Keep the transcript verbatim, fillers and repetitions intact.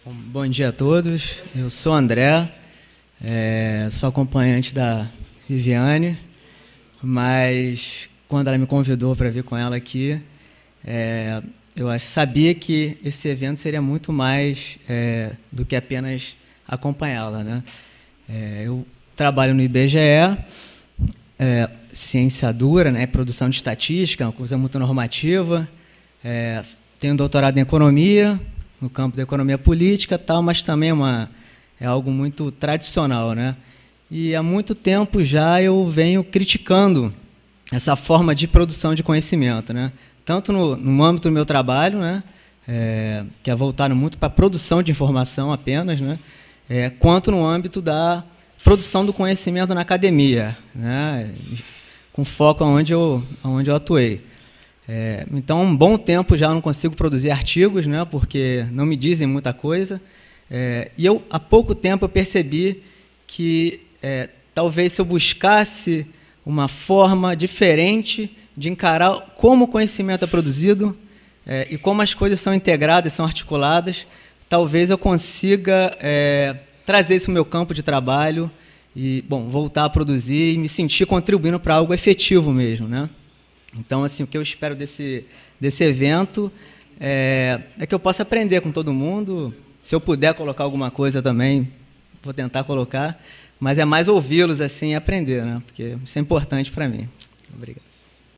Bom, bom dia a todos, eu sou André, é, sou acompanhante da Viviane, mas quando ela me convidou para vir com ela aqui, é, eu sabia que esse evento seria muito mais é, do que apenas acompanhá-la, né? É, eu trabalho no I B G E, é, ciência dura, né, produção de estatística, uma coisa muito normativa, é, tenho doutorado em economia, no campo da economia política, tal, mas também é, uma, é algo muito tradicional, né? E há muito tempo já eu venho criticando essa forma de produção de conhecimento, né? Tanto no, no âmbito do meu trabalho, né? É, que é voltado muito para a produção de informação apenas, né? É, quanto no âmbito da produção do conhecimento na academia, né? Com foco onde eu, onde eu atuei. É, então, há um bom tempo já eu não consigo produzir artigos, né, porque não me dizem muita coisa. É, e eu, há pouco tempo, eu percebi que é, talvez se eu buscasse uma forma diferente de encarar como o conhecimento é produzido é, e como as coisas são integradas, são articuladas, talvez eu consiga é, trazer isso para o meu campo de trabalho e, bom, voltar a produzir e me sentir contribuindo para algo efetivo mesmo, né? Então, assim, o que eu espero desse, desse evento é, é que eu possa aprender com todo mundo. Se eu puder colocar alguma coisa também, vou tentar colocar, mas é mais ouvi-los assim, e aprender, né? Porque isso é importante para mim. Obrigado.